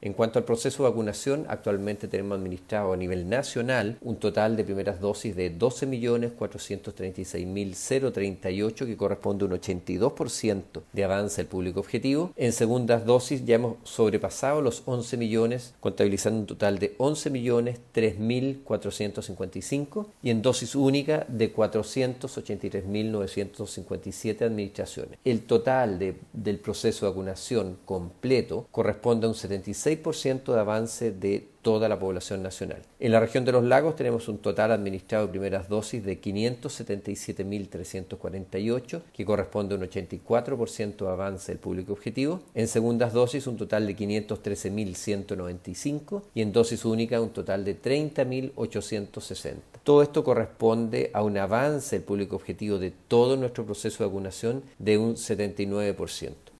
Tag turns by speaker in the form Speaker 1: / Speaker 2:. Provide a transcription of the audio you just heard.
Speaker 1: En cuanto al proceso de vacunación, actualmente tenemos administrado a nivel nacional un total de primeras dosis de 12.436.038, que corresponde a un 82% de avance del público objetivo. En segundas dosis ya hemos sobrepasado los 11 millones, contabilizando un total de 11.003.455, y en dosis única de 483.957 administraciones. El total del proceso de vacunación completo corresponde a un 76% de avance de toda la población nacional. En la región de los lagos tenemos un total administrado de primeras dosis de 577.348, que corresponde a un 84% de avance del público objetivo. En segundas dosis un total de 513.195 y en dosis única un total de 30.860. Todo esto corresponde a un avance del público objetivo de todo nuestro proceso de vacunación de un 79%.